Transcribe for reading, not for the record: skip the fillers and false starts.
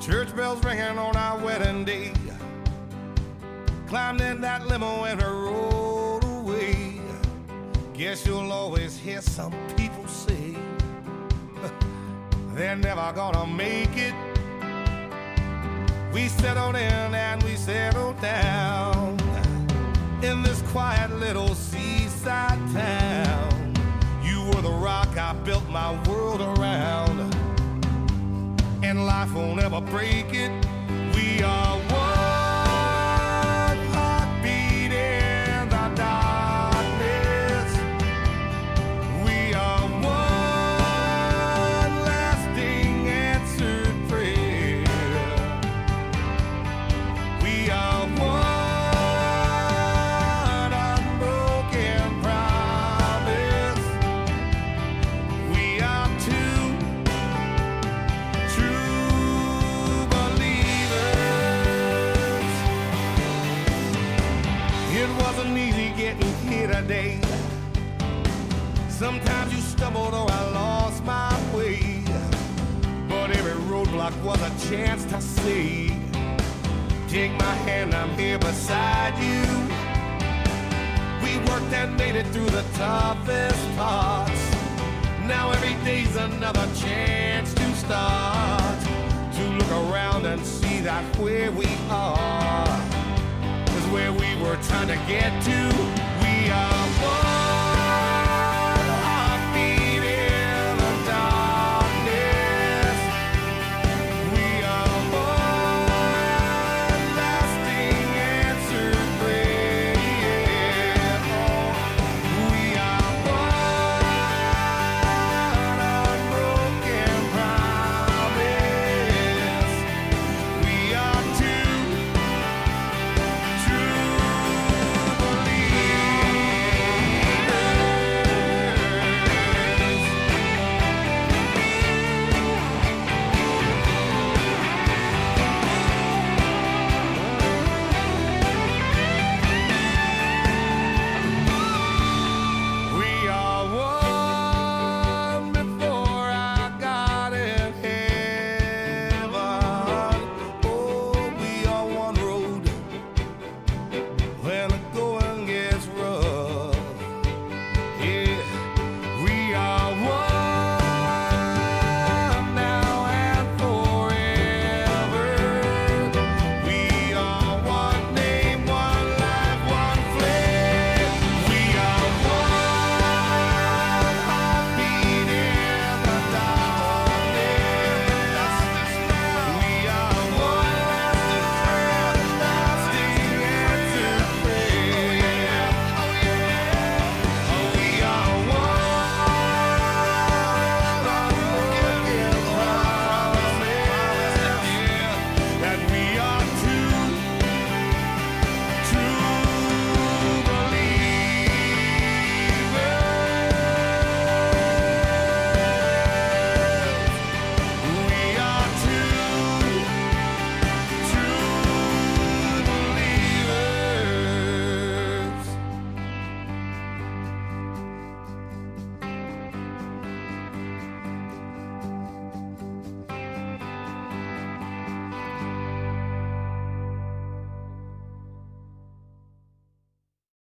Church bells ringing on our wedding day. Climbed in that limo and rode away. Guess you'll always hear some people say they're never gonna make it. We settled in and we settled down in this quiet little seaside town. You were the rock I built my world around, and life won't ever break it. We are one heartbeat in the darkness. We are one lasting answered prayer. We are one unbroken promise. We are two true believers. It wasn't easy getting here today. Sometimes you stumbled or I lost my way, but every roadblock was a chance to say, take my hand, I'm here beside you. We worked and made it through the toughest parts. Now every day's another chance to start, to look around and see that where we are is where we were trying to get to. We are one